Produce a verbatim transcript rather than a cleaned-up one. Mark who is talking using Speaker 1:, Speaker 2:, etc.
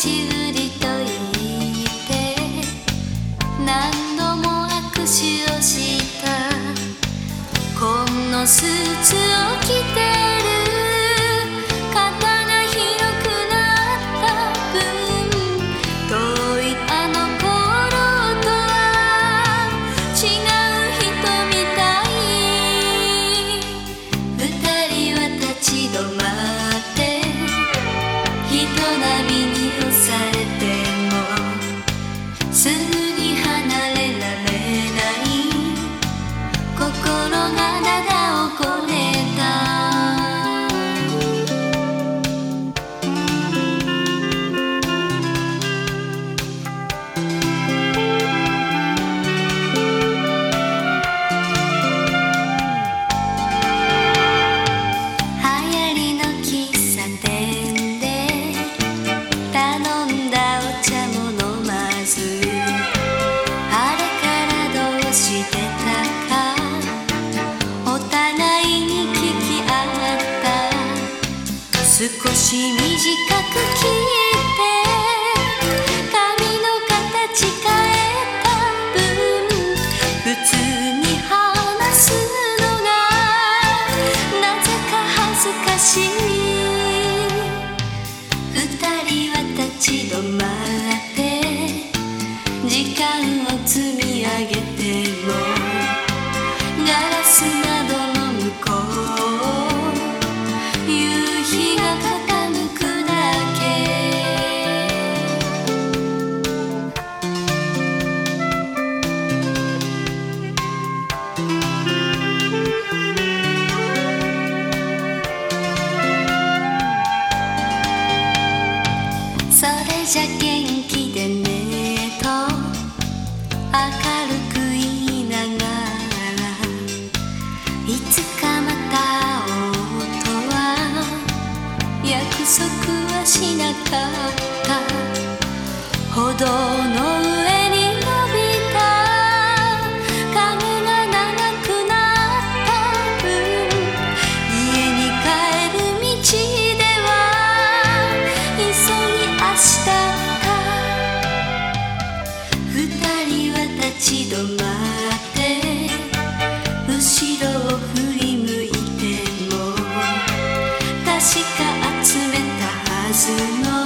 Speaker 1: しぶりと言って何度も握手をした紺のスーツを着てる肩が広くなった分遠いあの頃とは違う人みたい二人は立ち止まって人波に押されてもすぐに離れられない心がだだをこねた流行りの喫茶店で頼んだお茶も飲まずあれからどうしてたかお互いに聞き合った少し短く切って髪の形変えた分普通に話すのがなぜか恥ずかしい二人は立ち止まって時間を積み上げてもガラス窓の向こう夕日が傾くだけそれじゃ元気でねと明るく言いながらいつかまた会おうとは約束はしなかった歩道の上に伸びた影が長くなった分家に帰る道では急ぎ明日二人は立ち止まって後ろを振り向いても確か集めたはずの